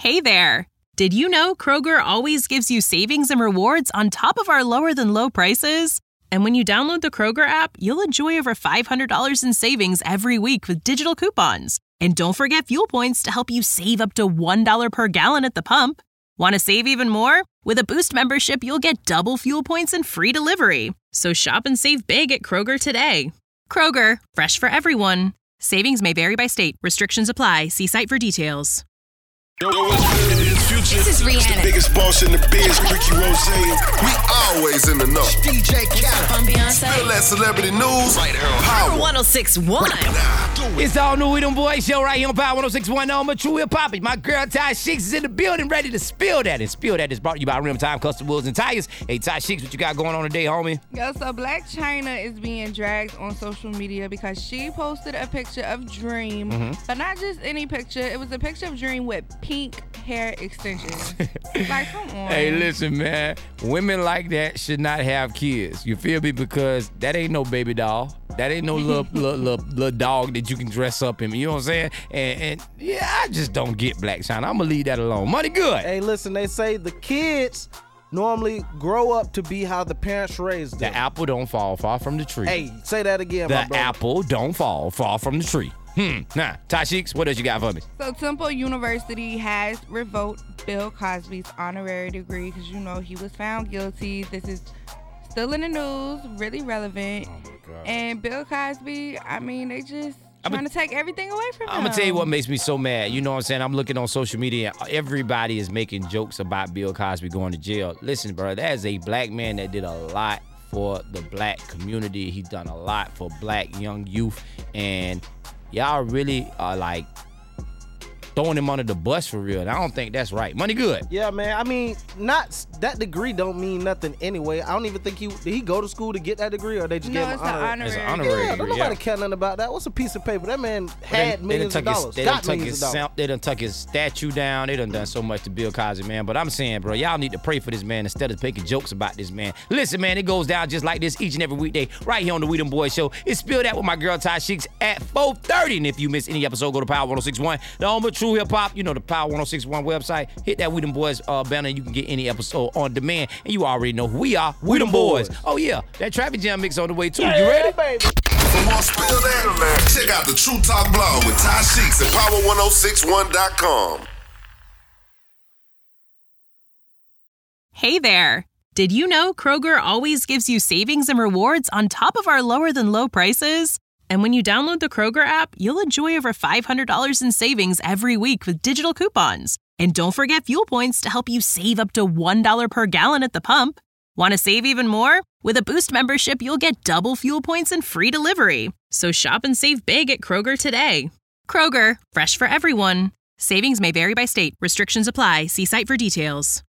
Hey there! Did you know Kroger always gives you savings and rewards on top of our lower-than-low prices? And when you download the Kroger app, you'll enjoy over $500 in savings every week with digital coupons. And don't forget fuel points to help you save up to $1 per gallon at the pump. Want to save even more? With a Boost membership, you'll get double fuel points and free delivery. So shop and save big at Kroger today. Kroger, fresh for everyone. Savings may vary by state. Restrictions apply. See site for details. Yo, what's good? It is Future. This is Rihanna. The biggest boss in the biz, Ricky Rose. We always in the know. DJ Khaled. I'm Beyonce. Spill that celebrity news. Right here on Power 106.1. It's all new We Them Boys show right here on Power 106.1. I'm a true hip-hop. My girl Ty Sheeks is in the building, ready to spill that. And spill that is brought to you by Rim Time Custom Wheels and Tires. Hey, Ty Sheeks, what you got going on today, homie? Yo, so Blac Chyna is being dragged on social media because she posted a picture of Dream, but not just any picture. It was a picture of Dream with pink hair extensions. Like, come on. Hey, listen, man. Women like that should not have kids. You feel me? Because that ain't no baby doll. That ain't no little dog that you can dress up in. You know what I'm saying? And yeah, I just don't get Blac Chyna. I'm going to leave that alone. Money good. Hey, listen, they say the kids normally grow up to be how the parents raised them. The apple don't fall far from the tree. Hey, say that again, my The brother. apple don't fall far from the tree. Nah, Ty Sheeks, what else you got for me? So Temple University has revoked Bill Cosby's honorary degree because, you know, he was found guilty. This is still in the news, really relevant. Oh, my God. And Bill Cosby, I mean, they just trying to take everything away from him. I'm going to tell you what makes me so mad. You know what I'm saying? I'm looking on social media. Everybody is making jokes about Bill Cosby going to jail. Listen, bro, that is a black man that did a lot for the black community. He done a lot for black young youth. And y'all really are like throwing him under the bus for real. And I don't think that's right. Money good. Yeah, man. I mean, not that degree don't mean nothing anyway. I don't even think did he go to school to get that degree, or they just gave him it's the honorary. It's an honorary Yeah, degree, but nobody care nothing about that. What's a piece of paper? That man had millions of dollars. They done took his statue down. They done so much to Bill Cosby, man. But I'm saying, bro, y'all need to pray for this man instead of making jokes about this man. Listen, man, it goes down just like this each and every weekday right here on the We Them Boys show. It's Spill That with my girl Ty Sheeks at 4:30. And if you miss any episode, go to Power 106.1, the home of true hip hop. You know, the Power 106.1 website. Hit that We Them Boys banner and you can get any episode on demand. And you already know who we are. We Them Boys. Oh, yeah. That Traffic Jam mix on the way, too. You ready? Baby. For more Spill That, check out the True Talk blog with Ty Sheeks at power1061.com. Hey there! Did you know Kroger always gives you savings and rewards on top of our lower-than-low prices? And when you download the Kroger app, you'll enjoy over $500 in savings every week with digital coupons. And don't forget fuel points to help you save up to $1 per gallon at the pump. Want to save even more? With a Boost membership, you'll get double fuel points and free delivery. So shop and save big at Kroger today. Kroger, fresh for everyone. Savings may vary by state. Restrictions apply. See site for details.